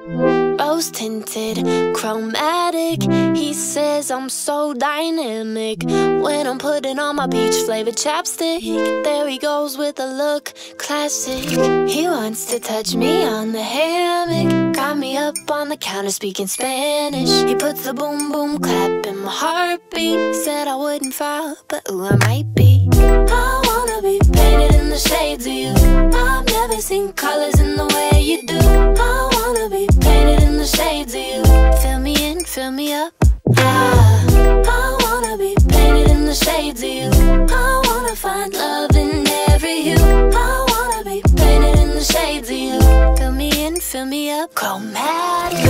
Rose tinted, chromatic. He says I'm so dynamic when I'm putting on my peach flavored chapstick. There he goes with a look classic. He wants to touch me on the hammock, got me up on the counter speaking Spanish. He puts the boom boom clap in my heartbeat. Said I wouldn't fall, but ooh, I might be. I wanna be painted in the shades of you. I've never seen colors in the way you do. I wanna be painted in the shades of you. Fill me in, fill me up. I wanna be painted in the shades of you. I wanna find love in every hue. I wanna be painted in the shades of you. Fill me in, fill me up. Chromatic,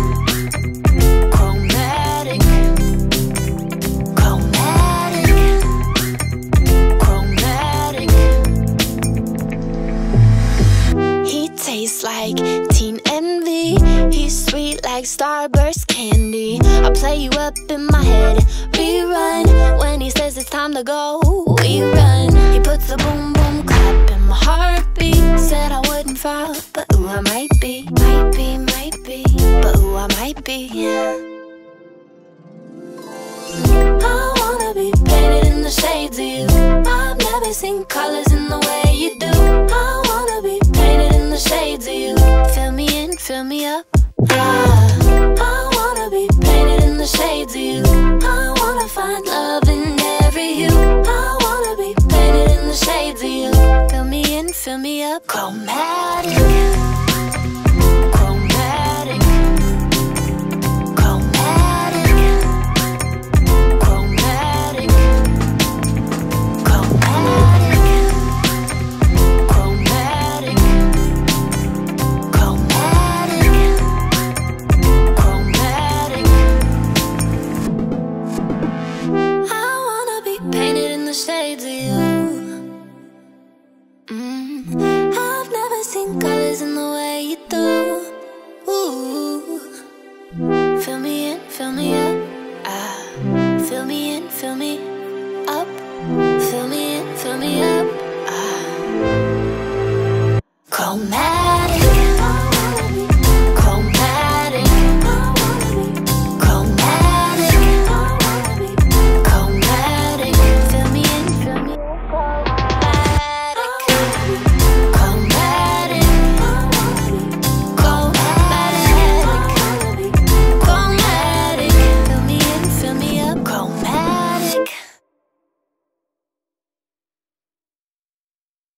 chromatic, chromatic, chromatic. He tastes like teen envy. He's sweet like Starburst candy. I play you up in my head, rerun. When he says it's time to go, we run. He puts the boom boom clap in my heartbeat. Said I wouldn't fall, but ooh, I might be. Might be, might be, but ooh, I might be. I wanna be painted in the shades of you. I've never seen colors in the way you do. I wanna be painted in the shades of you. Fill me in, fill me up. I wanna be painted in the shades of you. I wanna find love in every hue. I wanna be painted in the shades of you. Fill me in, fill me up. Chromatic, chromatic, chromatic, chromatic, chromatic, chromatic, chromatic, chromatic. I wanna be painted in the shades of you. I've never seen colors in the way you do. Ooh. Fill me in, fill me up. Fill me in, fill me up. Fill me in, fill me up. Chromatic.